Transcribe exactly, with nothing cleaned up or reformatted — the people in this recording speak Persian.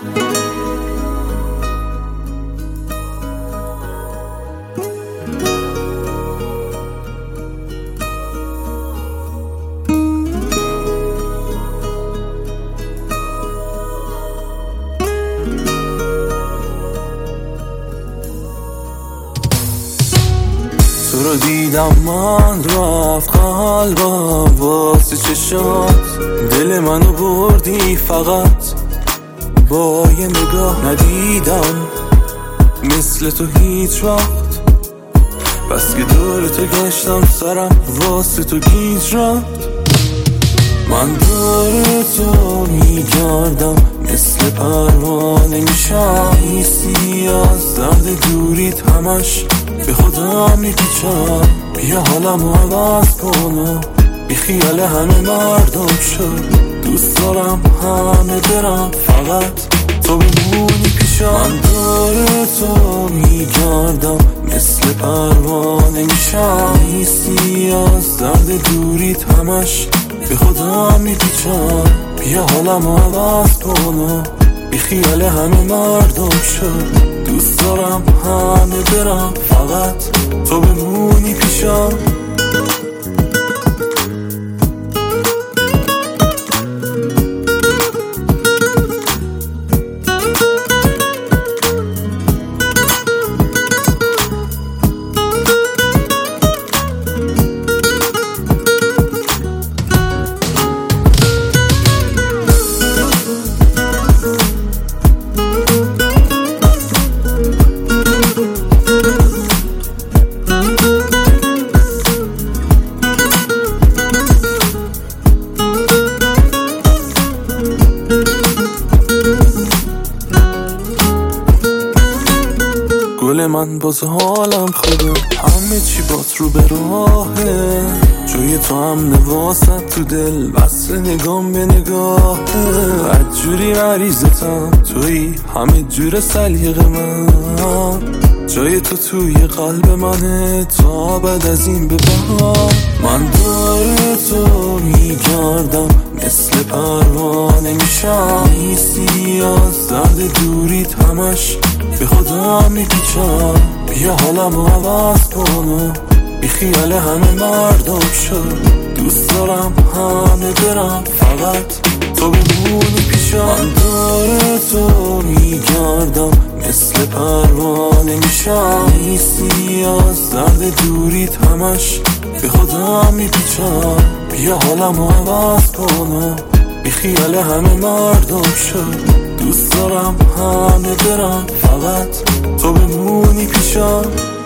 تو رو دیدم من رفت قلبم واسه چشات، دل منو بردی فقط با یه نگاه. ندیدم مثل تو هیچ وقت، بس که دور تو گشتم سرم واسه تو گیج رفت. من دور تو میگردم مثل پروانه میشم، ایسی از درد دوریت همش به خودم میپیچم. بیا حالمو عوض کن، بی خیال همه مردم شد. دوست دارم همه برم فقط تو بمونی پیشم. من دور تو میگردم مثل پروانه میشم، ایسی از درد دوریت همش به خودم میپیچم. بیا حالمو عوض کن، بی خیال همه مردم شد. دوست دارم همه برم فقط تو بمونی پیشم. گل من باز حالم خوبه، همه چی بات رو به راهه. جوی تو هم نواسط تو دل، بس نگام به نگاهه. بدجوری مریضتم توی همه جور سلیقه من، جای تو توی قلب منه تا بعد از این به بعد. من دور تو میگردم مثل پروانه میشم، ایسی از درد دوریت همش به خودم میپیچم. بیا حالمو عوض کن، بی خیال همه مردم شد. دوست دارم همه برم فقط تو بمونی پیشم. من دور تو میگردم مثل پروانه میشم، ایسی از درد دوریت همش به خودم میپیچم. بیا حالمو عوض کن، بی خیال همه مردم شد. دوست دارم همه برم فقط تو بمونی پیشم.